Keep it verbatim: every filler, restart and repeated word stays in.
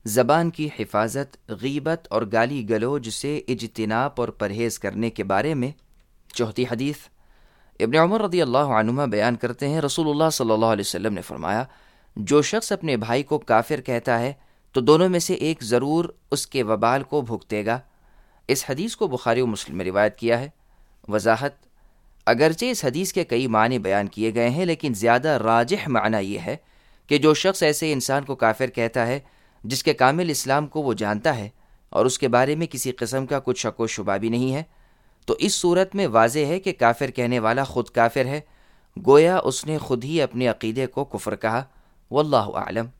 ज़बान की हिफाजत, गीबत और गाली गलोज से इज्तिनाब और परहेज़ करने के बारे में। चौथी हदीस, इब्न उमर रज़ी अल्लाहु अन्हुमा बयान करते हैं, रसूलुल्लाह सल्लल्लाहु अलैहि वसल्लम ने फरमाया, जो शख्स अपने भाई को काफिर कहता है तो दोनों में से एक ज़रूर उसके वबाल को भुगतेगा। इस हदीस को बुखारी और मुस्लिम में रिवायत किया है। वजाहत, अगरचे इस हदीस के कई माने बयान किए गए हैं, लेकिन ज़्यादा राजिह माना यह है कि जो शख्स ऐसे इंसान को काफिर कहता है जिसके कामिल इस्लाम को वो जानता है और उसके बारे में किसी किस्म का कुछ शक व शुबा भी नहीं है, तो इस सूरत में वाज़ेह है कि काफिर कहने वाला खुद काफिर है, गोया उसने खुद ही अपने अकीदे को कुफ्र कहा। वल्लाहु आलम।